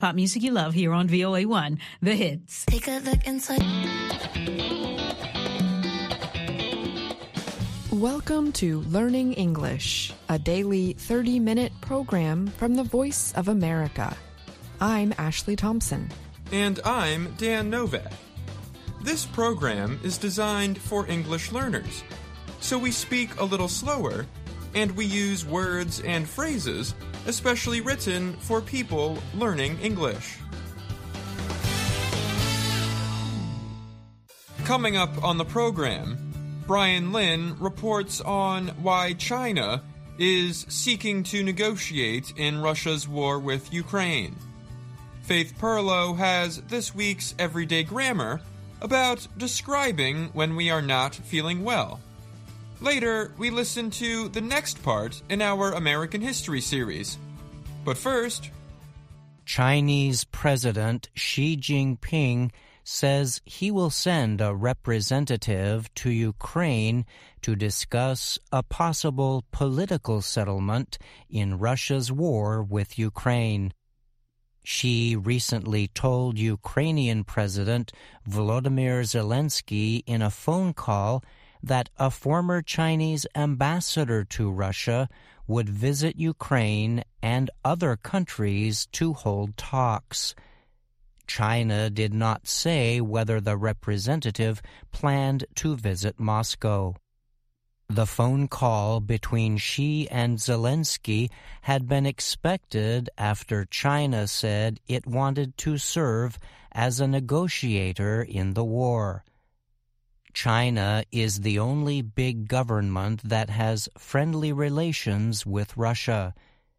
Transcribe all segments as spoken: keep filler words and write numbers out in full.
Pop music you love here on V O A one, The Hits. Take a look inside. Welcome to Learning English, a daily thirty-minute program from the Voice of America. I'm Ashley Thompson. And I'm Dan Novak. This program is designed for English learners, so we speak a little slower, and we use words and phrases especially written for people learning English. Coming up on the program, Brian Lynn reports on why China is seeking to negotiate in Russia's war with Ukraine. Faith Perlow has this week's Everyday Grammar about describing when we are not feeling well. Later, we listen to the next part in our American History series. But first, Chinese President Xi Jinping says he will send a representative to Ukraine to discuss a possible political settlement in Russia's war with Ukraine. Xi recently told Ukrainian President Volodymyr Zelensky in a phone call that a former Chinese ambassador to Russia would visit Ukraine and other countries to hold talks. China did not say whether the representative planned to visit Moscow. The phone call between Xi and Zelensky had been expected after China said it wanted to serve as a negotiator in the war. China is the only big government that has friendly relations with Russia.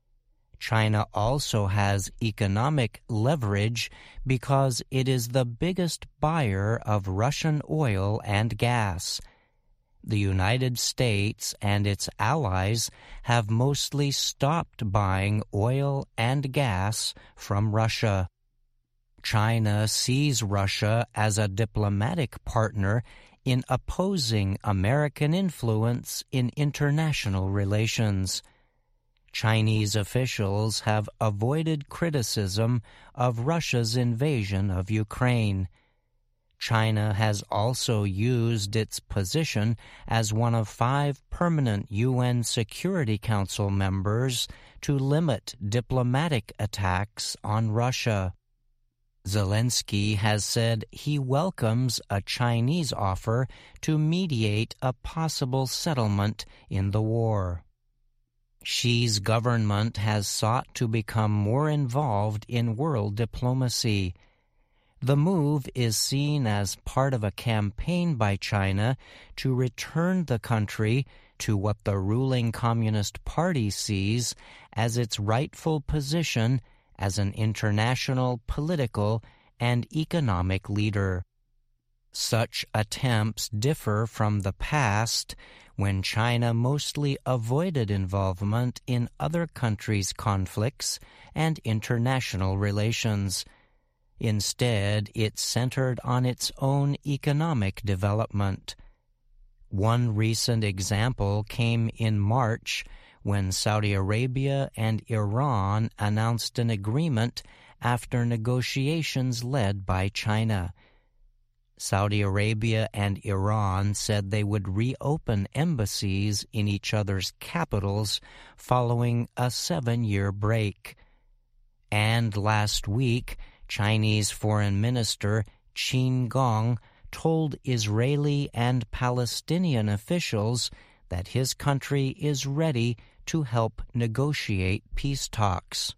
China also has economic leverage because it is the biggest buyer of Russian oil and gas. The United States and its allies have mostly stopped buying oil and gas from Russia. China sees Russia as a diplomatic partner in opposing American influence in international relations. Chinese officials have avoided criticism of Russia's invasion of Ukraine. China has also used its position as one of five permanent U N Security Council members to limit diplomatic attacks on Russia. Zelensky has said he welcomes a Chinese offer to mediate a possible settlement in the war. Xi's government has sought to become more involved in world diplomacy. The move is seen as part of a campaign by China to return the country to what the ruling Communist Party sees as its rightful position as an international political and economic leader. Such attempts differ from the past, when China mostly avoided involvement in other countries' conflicts and international relations. Instead, it centered on its own economic development. One recent example came in March, when Saudi Arabia and Iran announced an agreement after negotiations led by China. Saudi Arabia and Iran said they would reopen embassies in each other's capitals following a seven-year break. And last week, Chinese Foreign Minister Qin Gang told Israeli and Palestinian officials that his country is ready to help negotiate peace talks.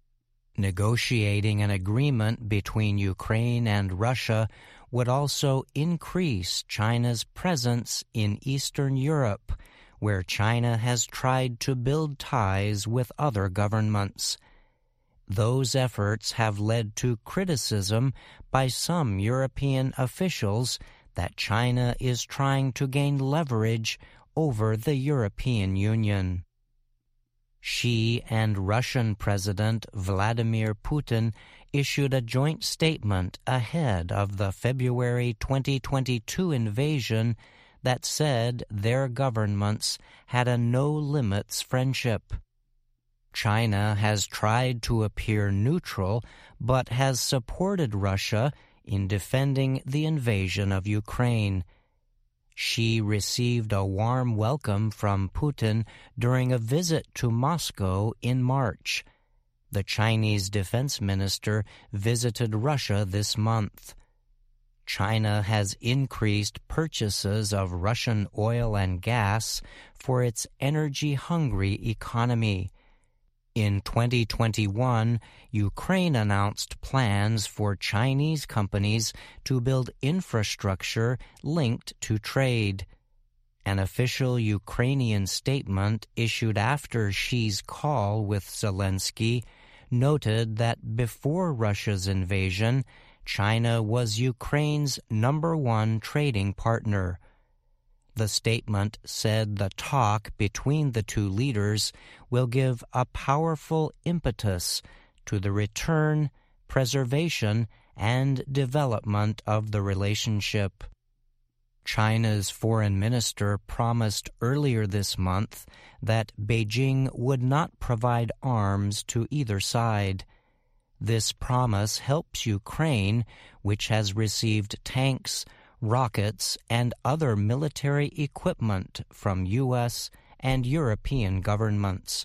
Negotiating an agreement between Ukraine and Russia would also increase China's presence in Eastern Europe, where China has tried to build ties with other governments. Those efforts have led to criticism by some European officials that China is trying to gain leverage over the European Union. Xi and Russian President Vladimir Putin issued a joint statement ahead of the February twenty twenty-two invasion that said their governments had a no-limits friendship. China has tried to appear neutral, but has supported Russia in defending the invasion of Ukraine. Xi received a warm welcome from Putin during a visit to Moscow in March. The Chinese defense minister visited Russia this month. China has increased purchases of Russian oil and gas for its energy-hungry economy. In twenty twenty-one, Ukraine announced plans for Chinese companies to build infrastructure linked to trade. An official Ukrainian statement issued after Xi's call with Zelensky noted that before Russia's invasion, China was Ukraine's number one trading partner. The statement said the talk between the two leaders will give a powerful impetus to the return, preservation, and development of the relationship. China's foreign minister promised earlier this month that Beijing would not provide arms to either side. This promise helps Ukraine, which has received tanks, rockets, and other military equipment from U S and European governments.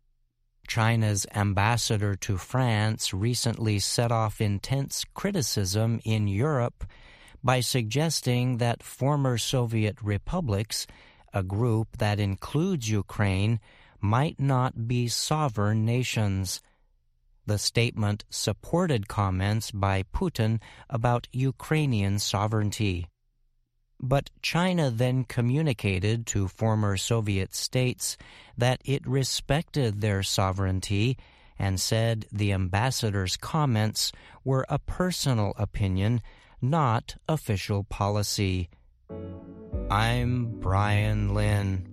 China's ambassador to France recently set off intense criticism in Europe by suggesting that former Soviet republics, a group that includes Ukraine, might not be sovereign nations. The statement supported comments by Putin about Ukrainian sovereignty. But China then communicated to former Soviet states that it respected their sovereignty and said the ambassador's comments were a personal opinion, not official policy. I'm Brian Lynn.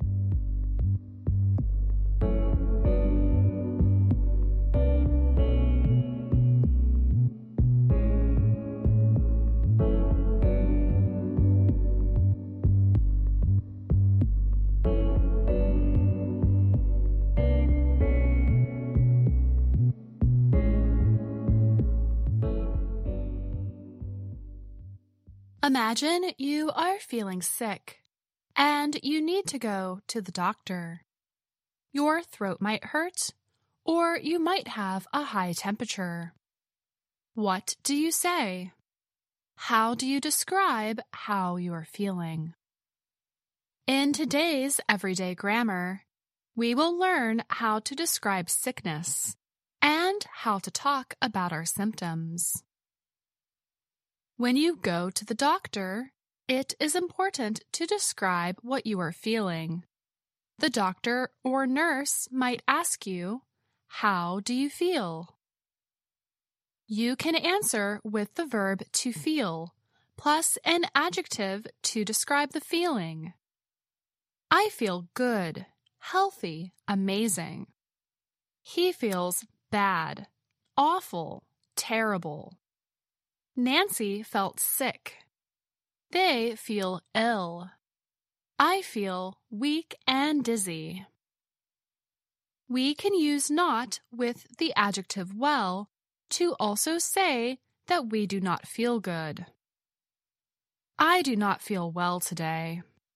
Imagine you are feeling sick and you need to go to the doctor. Your throat might hurt, or you might have a high temperature. What do you say? How do you describe how you are feeling? In today's Everyday Grammar, we will learn how to describe sickness and how to talk about our symptoms. When you go to the doctor, it is important to describe what you are feeling. The doctor or nurse might ask you, "How do you feel?" You can answer with the verb to feel, plus an adjective to describe the feeling. I feel good, healthy, amazing. He feels bad, awful, terrible. Nancy felt sick. They feel ill. I feel weak and dizzy. We can use not with the adjective well to also say that we do not feel good. I do not feel well today.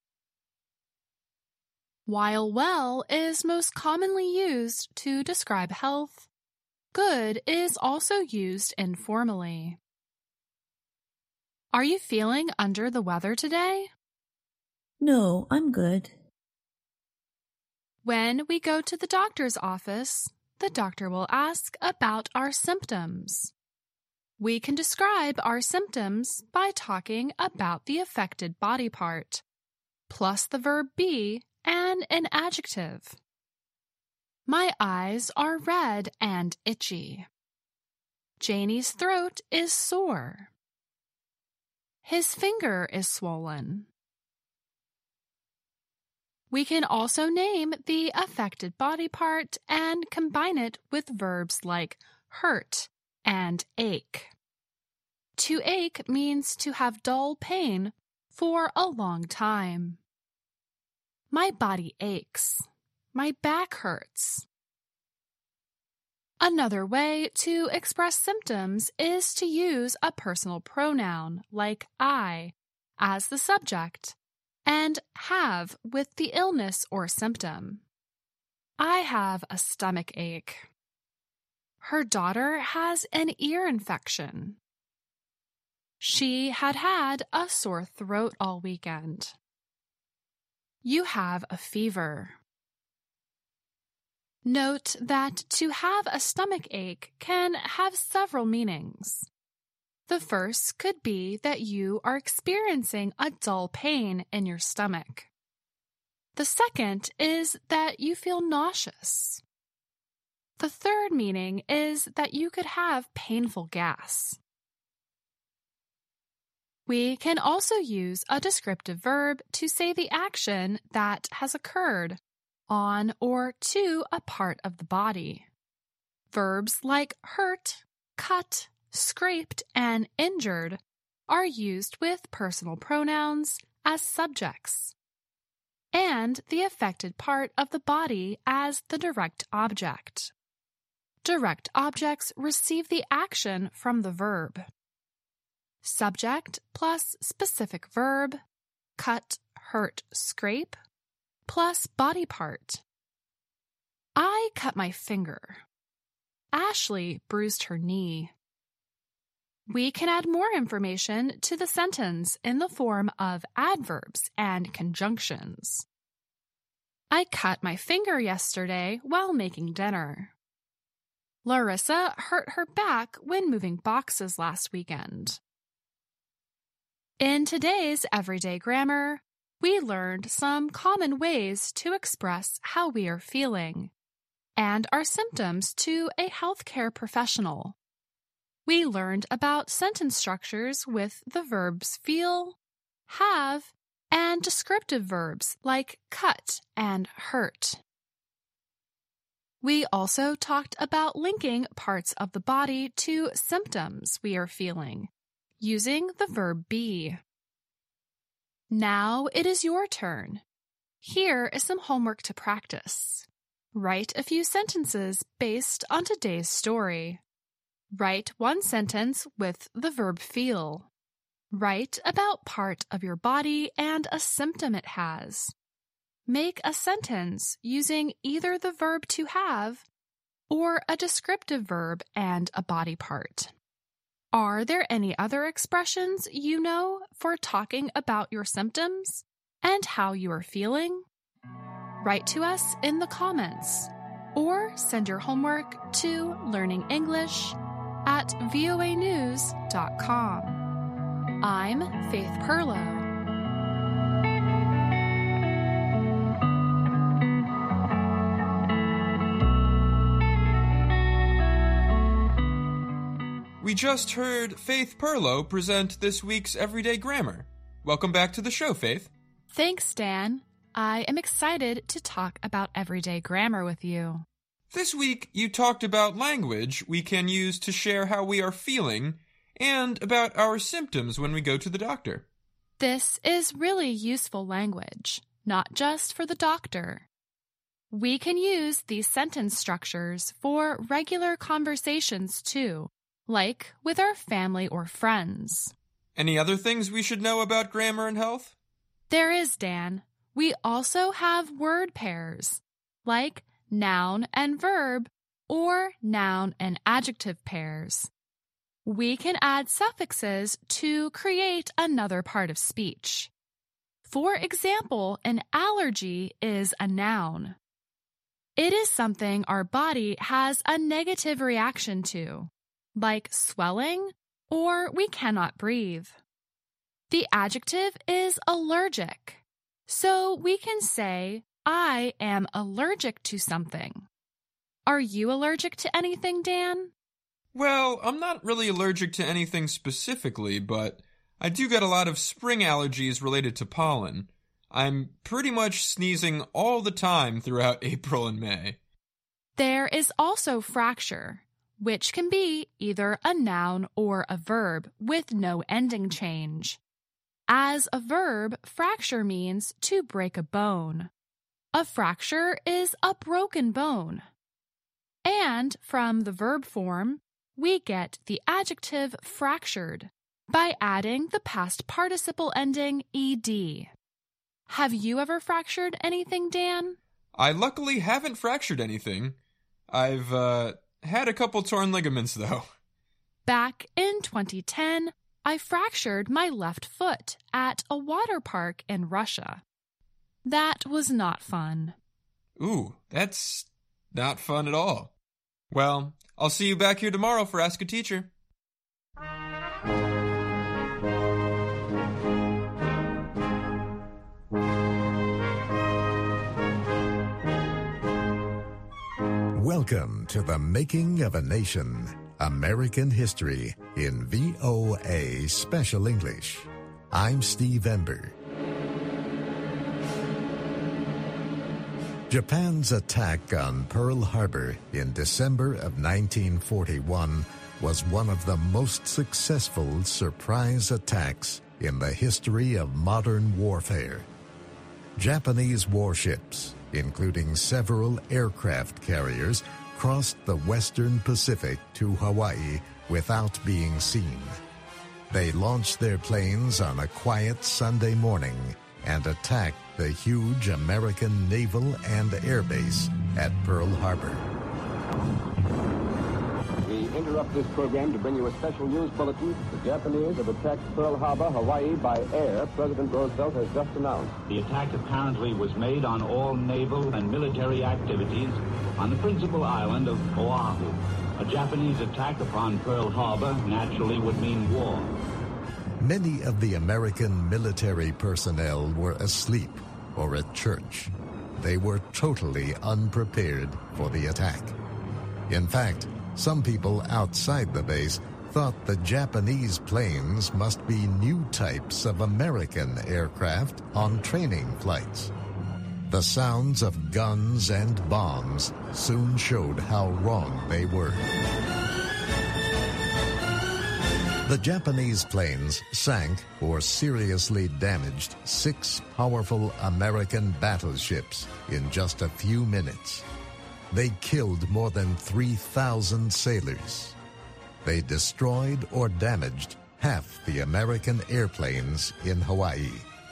While well is most commonly used to describe health, good is also used informally. Are you feeling under the weather today? No, I'm good. When we go to the doctor's office, the doctor will ask about our symptoms. We can describe our symptoms by talking about the affected body part, plus the verb be and an adjective. My eyes are red and itchy. Janie's throat is sore. His finger is swollen. We can also name the affected body part and combine it with verbs like hurt and ache. To ache means to have dull pain for a long time. My body aches. My back hurts. Another way to express symptoms is to use a personal pronoun like I as the subject and have with the illness or symptom. I have a stomach ache. Her daughter has an ear infection. She had had a sore throat all weekend. You have a fever. Note that to have a stomach ache can have several meanings. The first could be that you are experiencing a dull pain in your stomach. The second is that you feel nauseous. The third meaning is that you could have painful gas. We can also use a descriptive verb to say the action that has occurred on or to a part of the body. Verbs like hurt, cut, scraped, and injured are used with personal pronouns as subjects, and the affected part of the body as the direct object. Direct objects receive the action from the verb. Subject plus specific verb, cut, hurt, scrape, plus body part. I cut my finger. Ashley bruised her knee. We can add more information to the sentence in the form of adverbs and conjunctions. I cut my finger yesterday while making dinner. Larissa hurt her back when moving boxes last weekend. In today's Everyday Grammar, we learned some common ways to express how we are feeling and our symptoms to a healthcare professional. We learned about sentence structures with the verbs feel, have, and descriptive verbs like cut and hurt. We also talked about linking parts of the body to symptoms we are feeling, using the verb be. Now it is your turn. Here is some homework to practice. Write a few sentences based on today's story. Write one sentence with the verb feel. Write about part of your body and a symptom it has. Make a sentence using either the verb to have or a descriptive verb and a body part. Are there any other expressions you know for talking about your symptoms and how you are feeling? Write to us in the comments or send your homework to learning english at voa news dot com. I'm Faith Perlow. We just heard Faith Perlow present this week's Everyday Grammar. Welcome back to the show, Faith. Thanks, Dan. I am excited to talk about everyday grammar with you. This week, you talked about language we can use to share how we are feeling and about our symptoms when we go to the doctor. This is really useful language, not just for the doctor. We can use these sentence structures for regular conversations too, like with our family or friends. Any other things we should know about grammar and health? There is, Dan. We also have word pairs, like noun and verb, or noun and adjective pairs. We can add suffixes to create another part of speech. For example, an allergy is a noun. It is something our body has a negative reaction to, like swelling or we cannot breathe. The adjective is allergic, so we can say, I am allergic to something. Are you allergic to anything, Dan? Well, I'm not really allergic to anything specifically, but I do get a lot of spring allergies related to pollen. I'm pretty much sneezing all the time throughout April and May. There is also fracture, which can be either a noun or a verb with no ending change. As a verb, fracture means to break a bone. A fracture is a broken bone. And from the verb form, we get the adjective fractured by adding the past participle ending ed. Have you ever fractured anything, Dan? I luckily haven't fractured anything. I've, uh, had a couple torn ligaments, though. Back in twenty ten, I fractured my left foot at a water park in Russia. That was not fun. Ooh, that's not fun at all. Well, I'll see you back here tomorrow for Ask a Teacher. Welcome to the Making of a Nation, American History in V O A Special English. I'm Steve Ember. Japan's attack on Pearl Harbor in December of nineteen forty-one was one of the most successful surprise attacks in the history of modern warfare. Japanese warships, including several aircraft carriers, crossed the western Pacific to Hawaii without being seen. They launched their planes on a quiet Sunday morning and attacked the huge American naval and air base at Pearl Harbor. We interrupt this program to bring you a special news bulletin. The Japanese have attacked Pearl Harbor, Hawaii, by air, President Roosevelt has just announced. The attack apparently was made on all naval and military activities on the principal island of Oahu. A Japanese attack upon Pearl Harbor naturally would mean war. Many of the American military personnel were asleep or at church. They were totally unprepared for the attack. In fact, some people outside the base thought the Japanese planes must be new types of American aircraft on training flights. The sounds of guns and bombs soon showed how wrong they were. The Japanese planes sank or seriously damaged six powerful American battleships in just a few minutes. They killed more than three thousand sailors. They destroyed or damaged half the American airplanes in Hawaii.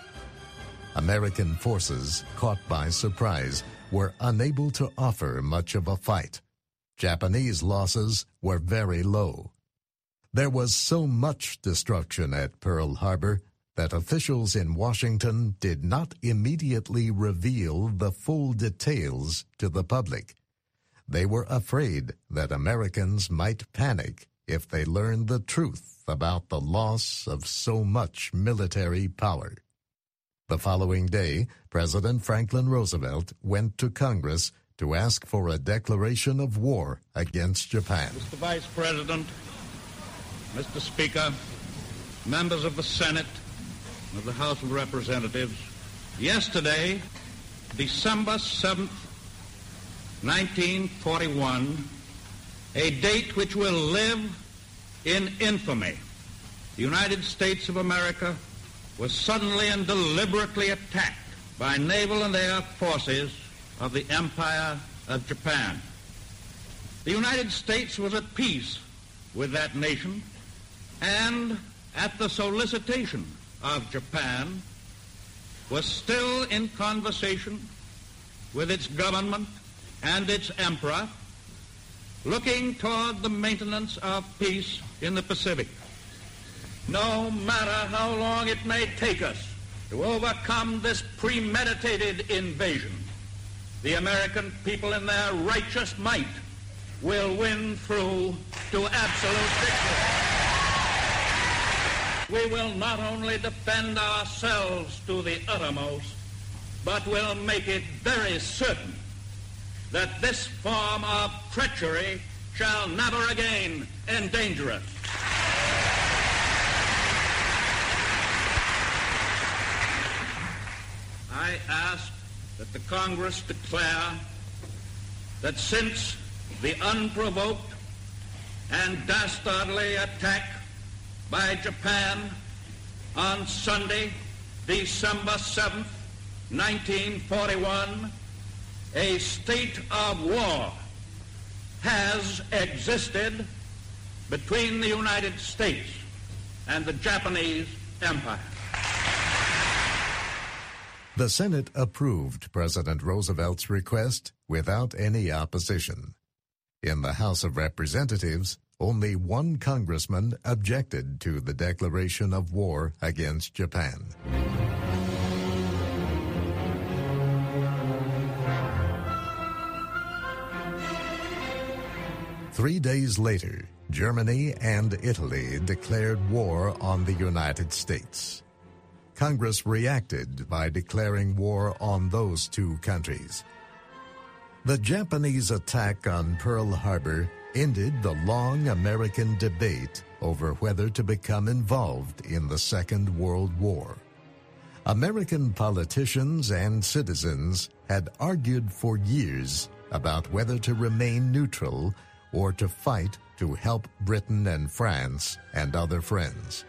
American forces, caught by surprise, were unable to offer much of a fight. Japanese losses were very low. There was so much destruction at Pearl Harbor that officials in Washington did not immediately reveal the full details to the public. They were afraid that Americans might panic if they learned the truth about the loss of so much military power. The following day, President Franklin Roosevelt went to Congress to ask for a declaration of war against Japan. Mister Vice President, Mister Speaker, members of the Senate, and of the House of Representatives, yesterday, December seventh, nineteen forty-one, a date which will live in infamy, the United States of America was suddenly and deliberately attacked by naval and air forces of the Empire of Japan. The United States was at peace with that nation, and at the solicitation of Japan, was still in conversation with its government and its emperor, looking toward the maintenance of peace in the Pacific. No matter how long it may take us to overcome this premeditated invasion, the American people in their righteous might will win through to absolute victory. We will not only defend ourselves to the uttermost, but will make it very certain that this form of treachery shall never again endanger us. I ask that the Congress declare that since the unprovoked and dastardly attack by Japan on Sunday, December seventh, nineteen forty-one, a state of war has existed between the United States and the Japanese Empire. The Senate approved President Roosevelt's request without any opposition. In the House of Representatives, only one congressman objected to the declaration of war against Japan. Three days later, Germany and Italy declared war on the United States. Congress reacted by declaring war on those two countries. The Japanese attack on Pearl Harbor ended the long American debate over whether to become involved in the Second World War. American politicians and citizens had argued for years about whether to remain neutral or to fight to help Britain and France and other friends.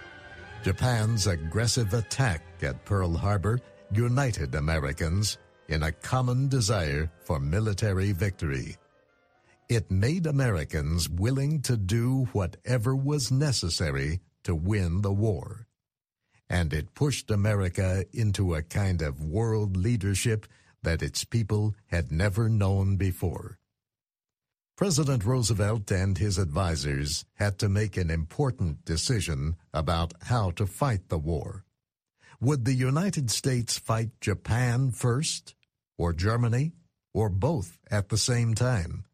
Japan's aggressive attack at Pearl Harbor united Americans in a common desire for military victory. It made Americans willing to do whatever was necessary to win the war. And it pushed America into a kind of world leadership that its people had never known before. President Roosevelt and his advisors had to make an important decision about how to fight the war. Would the United States fight Japan first, or Germany, or both at the same time?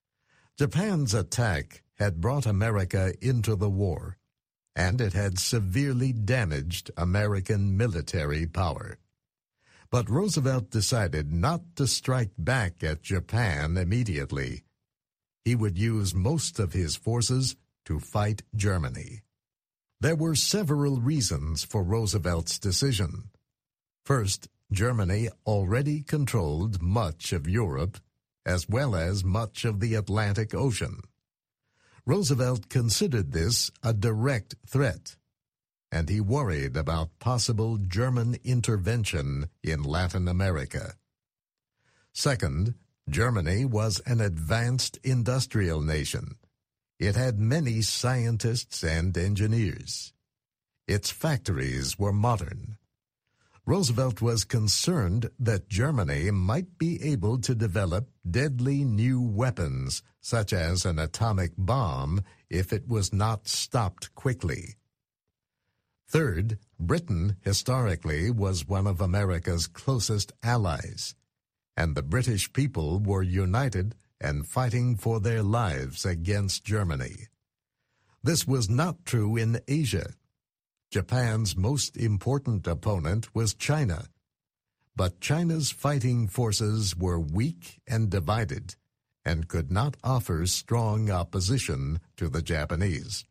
Japan's attack had brought America into the war, and it had severely damaged American military power. But Roosevelt decided not to strike back at Japan immediately. He would use most of his forces to fight Germany. There were several reasons for Roosevelt's decision. First, Germany already controlled much of Europe, as well as much of the Atlantic Ocean. Roosevelt considered this a direct threat, and he worried about possible German intervention in Latin America. Second, Germany was an advanced industrial nation. It had many scientists and engineers. Its factories were modern. Roosevelt was concerned that Germany might be able to develop deadly new weapons, such as an atomic bomb, if it was not stopped quickly. Third, Britain historically was one of America's closest allies, and the British people were united and fighting for their lives against Germany. This was not true in Asia. Japan's most important opponent was China, but China's fighting forces were weak and divided and could not offer strong opposition to the Japanese.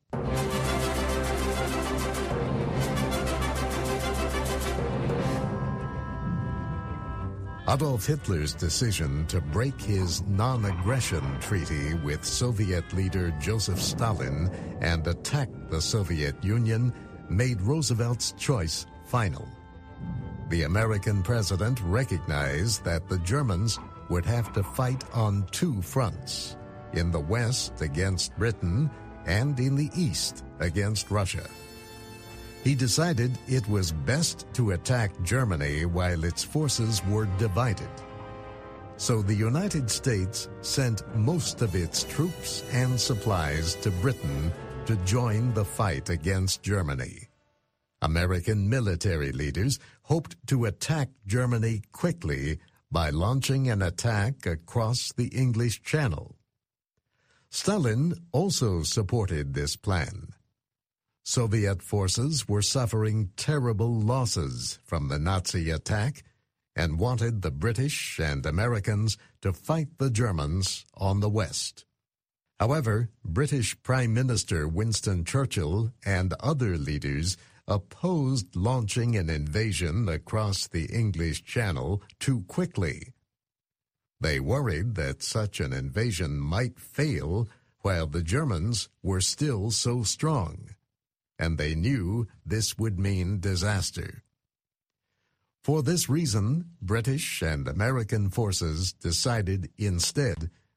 Adolf Hitler's decision to break his non-aggression treaty with Soviet leader Joseph Stalin and attack the Soviet Union made Roosevelt's choice final. The American president recognized that the Germans would have to fight on two fronts, in the West against Britain and in the East against Russia. He decided it was best to attack Germany while its forces were divided. So the United States sent most of its troops and supplies to Britain to join the fight against Germany. American military leaders hoped to attack Germany quickly by launching an attack across the English Channel. Stalin also supported this plan. Soviet forces were suffering terrible losses from the Nazi attack and wanted the British and Americans to fight the Germans on the West. However, British Prime Minister Winston Churchill and other leaders opposed launching an invasion across the English Channel too quickly. They worried that such an invasion might fail while the Germans were still so strong, and they knew this would mean disaster. For this reason, British and American forces decided instead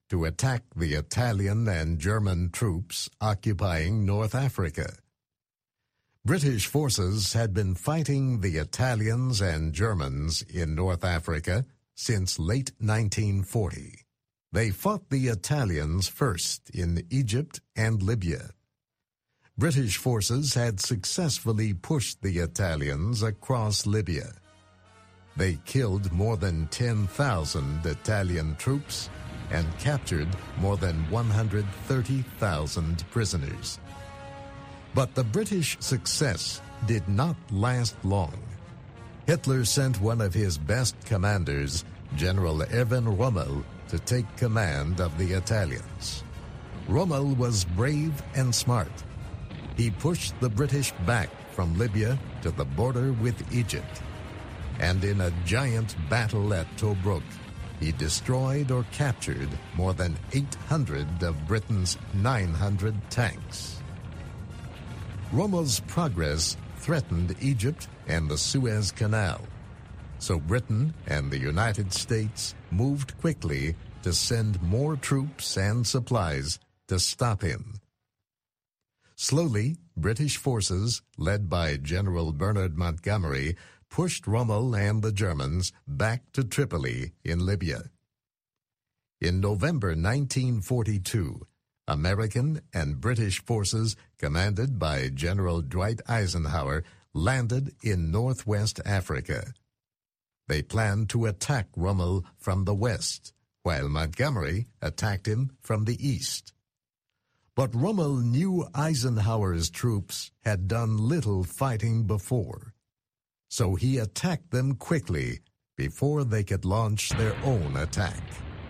to attack the Italian and German troops occupying North Africa. British forces had been fighting the Italians and Germans in North Africa since late nineteen forty. They fought the Italians first in Egypt and Libya. British forces had successfully pushed the Italians across Libya. They killed more than ten thousand Italian troops and captured more than one hundred thirty thousand prisoners. But the British success did not last long. Hitler sent one of his best commanders, General Erwin Rommel, to take command of the Italians. Rommel was brave and smart. He pushed the British back from Libya to the border with Egypt. And in a giant battle at Tobruk, he destroyed or captured more than eight hundred of Britain's nine hundred tanks. Rommel's progress threatened Egypt and the Suez Canal, so Britain and the United States moved quickly to send more troops and supplies to stop him. Slowly, British forces, led by General Bernard Montgomery, pushed Rommel and the Germans back to Tripoli in Libya. In November nineteen forty-two, American and British forces, commanded by General Dwight Eisenhower, landed in northwest Africa. They planned to attack Rommel from the west, while Montgomery attacked him from the east. But Rommel knew Eisenhower's troops had done little fighting before, so he attacked them quickly before they could launch their own attack.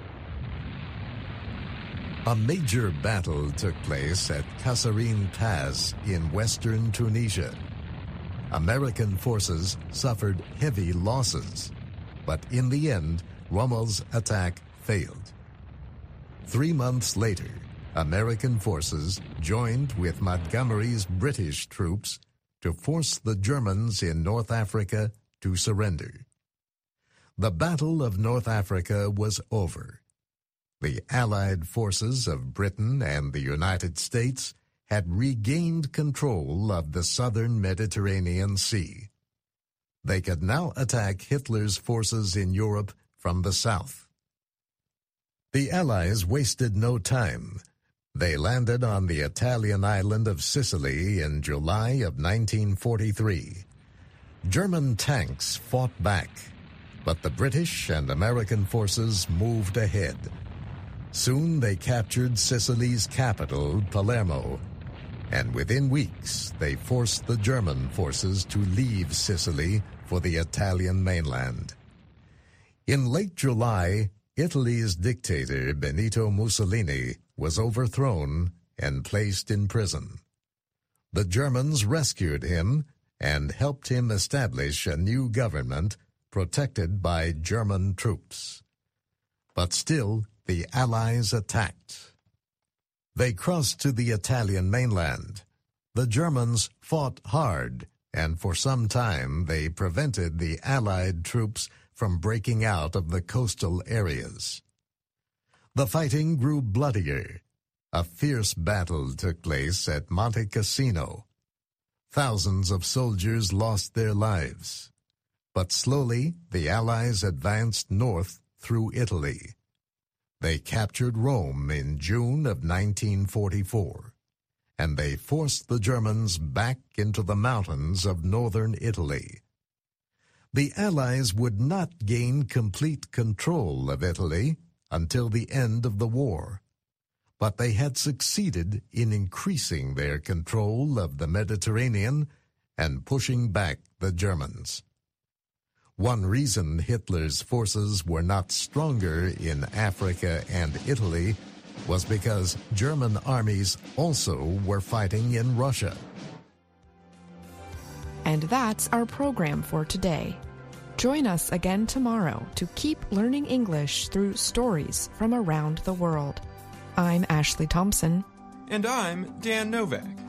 A major battle took place at Kasserine Pass in western Tunisia. American forces suffered heavy losses, but in the end, Rommel's attack failed. Three months later, American forces joined with Montgomery's British troops to force the Germans in North Africa to surrender. The Battle of North Africa was over. The Allied forces of Britain and the United States had regained control of the southern Mediterranean Sea. They could now attack Hitler's forces in Europe from the south. The Allies wasted no time. They landed on the Italian island of Sicily in July of nineteen forty-three. German tanks fought back, but the British and American forces moved ahead. Soon they captured Sicily's capital, Palermo, and within weeks they forced the German forces to leave Sicily for the Italian mainland. In late July, Italy's dictator Benito Mussolini was overthrown and placed in prison. The Germans rescued him and helped him establish a new government protected by German troops. But still, the Allies attacked. They crossed to the Italian mainland. The Germans fought hard, and for some time they prevented the Allied troops from breaking out of the coastal areas. The fighting grew bloodier. A fierce battle took place at Monte Cassino. Thousands of soldiers lost their lives. But slowly the Allies advanced north through Italy. They captured Rome in June of nineteen forty-four, and they forced the Germans back into the mountains of northern Italy. The Allies would not gain complete control of Italy until the end of the war, but they had succeeded in increasing their control of the Mediterranean and pushing back the Germans. One reason Hitler's forces were not stronger in Africa and Italy was because German armies also were fighting in Russia. And that's our program for today. Join us again tomorrow to keep learning English through stories from around the world. I'm Ashley Thompson. And I'm Dan Novak.